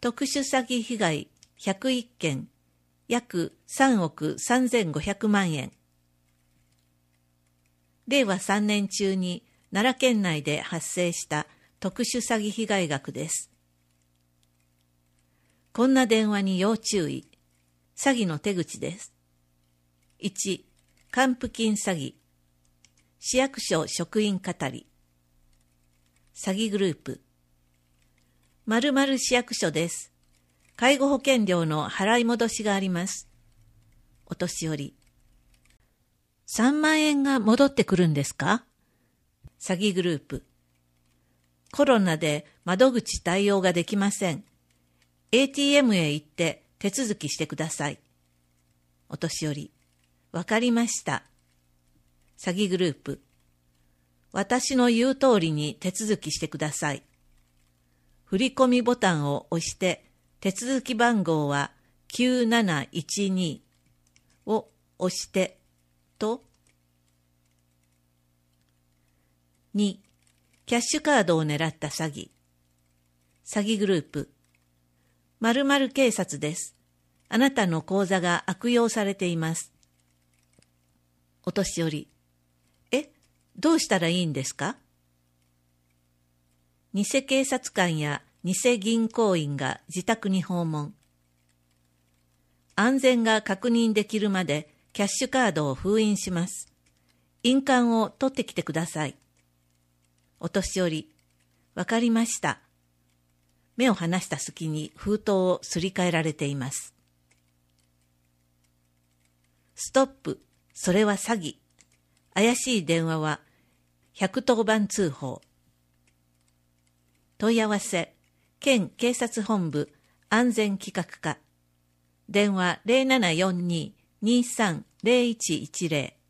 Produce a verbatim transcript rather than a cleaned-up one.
特殊詐欺被害ひゃくいっけん、約さんおくさんぜんごひゃくまんえん。れいわさんねん中に奈良県内で発生した特殊詐欺被害額です。こんな電話に要注意。詐欺の手口です。いち、還付金詐欺。市役所職員かたり。詐欺グループ。〇〇市役所です。介護保険料の払い戻しがあります。お年寄り。さんまんえんが戻ってくるんですか？詐欺グループ。コロナで窓口対応ができません。エーティーエム へ行って手続きしてください。お年寄り。わかりました。詐欺グループ。私の言う通りに手続きしてください。振込ボタンを押して手続き番号はきゅうなないちにを押してと。に、キャッシュカードを狙った詐欺。詐欺グループ。〇〇警察です。あなたの口座が悪用されています。お年寄り。え、どうしたらいいんですか？偽警察官や偽銀行員が自宅に訪問。安全が確認できるまでキャッシュカードを封印します。印鑑を取ってきてください。お年寄り。わかりました。目を離した隙に封筒をすり替えられています。ストップ。それは詐欺。怪しい電話はひゃくとおばん通報。問い合わせ。県警察本部安全企画課。電話 ゼロななよんに にさんゼロいちいちゼロ。